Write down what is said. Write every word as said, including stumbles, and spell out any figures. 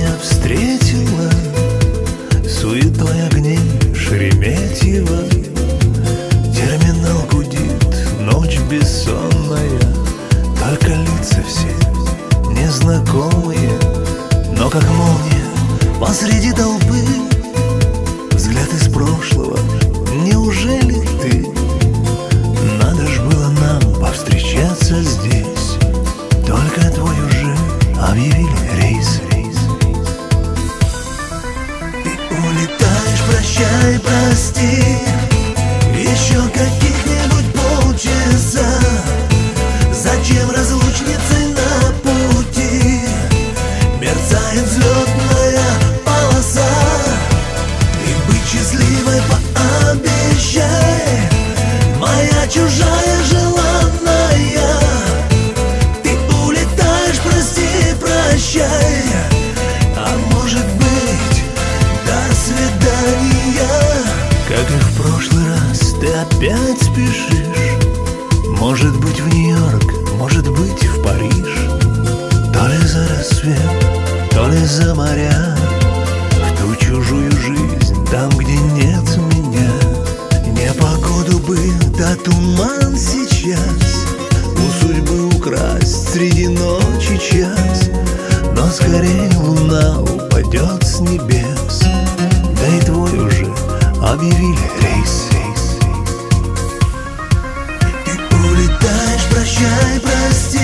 меня встретила суетой огней Шереметьево. Терминал гудит, ночь бессонная, только лица все незнакомые. Но как молния посреди толпы взгляд из прошлого, неужели ты? Надо ж было нам повстречаться здесь, только твой уже объявили рейс. Ты улетаешь, прощай, прости, еще каких-нибудь полчаса. Зачем разлучницы на пути? Мерцает взлетная полоса. И быть счастливой пообещай, моя чужая желанная. Ты улетаешь, прости, прощай, а может быть, до свидания. Как и в прошлый раз, ты опять спешишь. Может быть, в Нью-Йорк, может быть, в Париж. То ли за рассвет, то ли за моря, в ту чужую жизнь, там, где нет меня. Непогоду бы, да туман сейчас, у судьбы украсть среди ночи час. Но скорее луна упадет с небес, да и твой уже объявили рейс. Ты улетаешь, прощай, прости,